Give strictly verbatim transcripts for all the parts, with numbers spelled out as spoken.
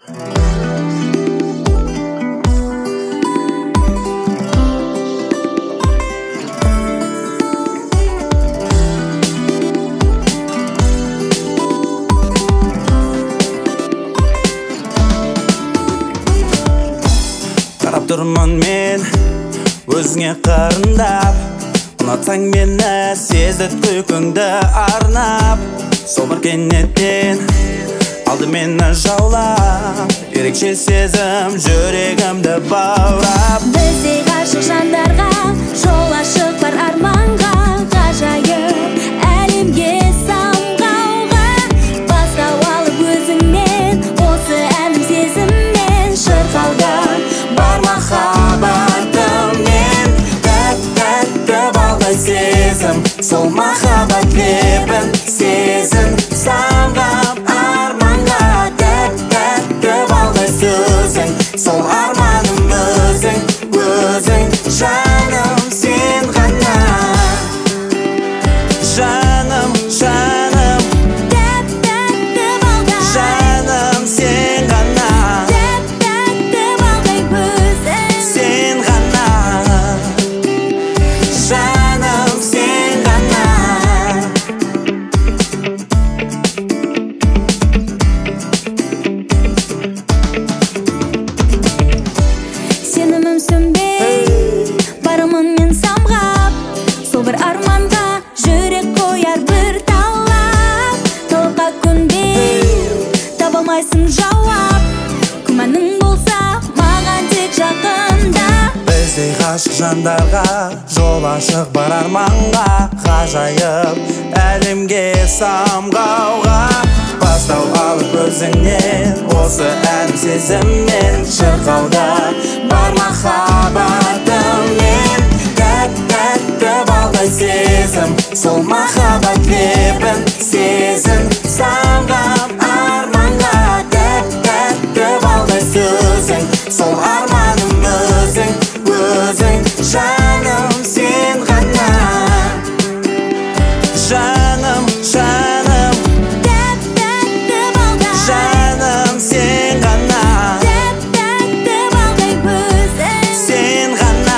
Қарап тұрмын мен өзіңе қарындап, ұнатсаң мені сездік күлкіңді арнап. Сол бір кенеттен алды мені жаулап, ерекше сезім жүрегімді баурап. Біздей ғашық жандарға жол ашық бар арманға, ғажайып әлемге самғауға. Бастау алып өзіңнен, осы әнім сезіммен шырқалған бар махаббатыммен. Тәтті балдай сезім, сол махаббат лебін сезін самғап арманға. Тәтті балдай сөзің, сол арманым өзің, өзің жаным сен ғана. Жаным, жаным, Тәтті балдай, жаным сен ғана, тәтті балдай өзің, сен ғана. Жаным сен ғана. сенімім сөнбей барымын мен самғап. Сол бір арманға жүрек қояр бір талап. Талапқа көнбей таба алмайсың жауап. Күмәнің болса маған тек жақында. Біздей ғашық жандарға жол ашық бар арманға, ғажайып әлемге самғауға. Бастау алып өзіңнен, осы әнім сезіммен шырқауда бар махаббатыммен. Тәтті балдай сезім, сол махаббат лебін сезін самғап арманға. Тәтті балдай сөзің, сол арманым өзің, өзің жаным сен ғана. Жаным, жаным, Тәтті балдай, жаным сен ғана, тәтті балдай өзің, сен ғана.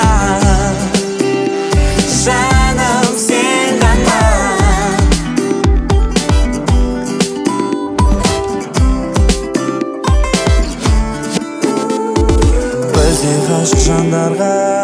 Жаным сен ғана. Біздей ғашық жандарға